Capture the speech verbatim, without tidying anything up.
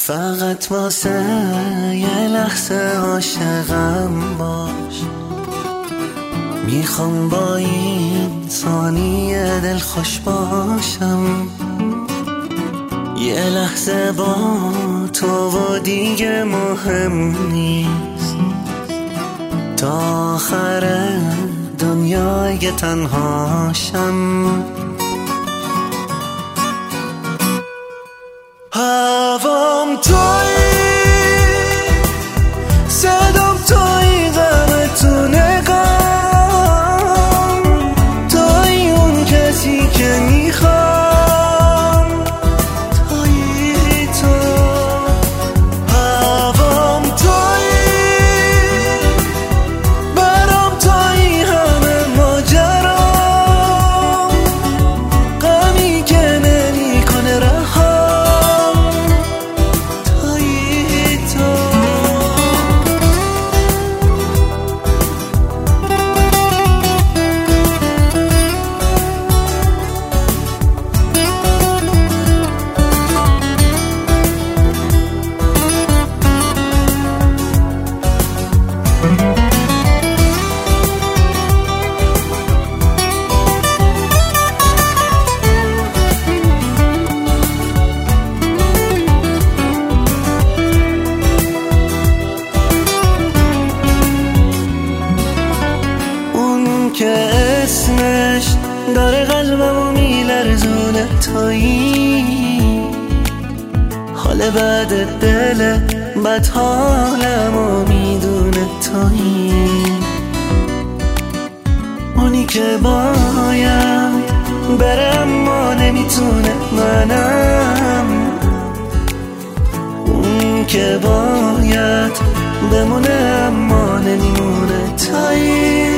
فقط واسه یه لحظه عاشقم باش، میخوام با این ثانیه دل خوش باشم. یه لحظه با تو و دیگه مهم نیست، تا آخر دنیا اگه تنهاشم. هوام توی، صدام توی، غم تو نگام، توی اون کسی که میخوام، توی تو. هوام توی، برام توی همه ماجرام، غمی که نمیکنه رها. که اسمش داره قلبمو میلرزونه، تویی حال بعد دل بد حالمو میدونه، تویی اونی که باید بره اما نمیتونه، منم اون که باید بمونه اما نمیمونه، تویی.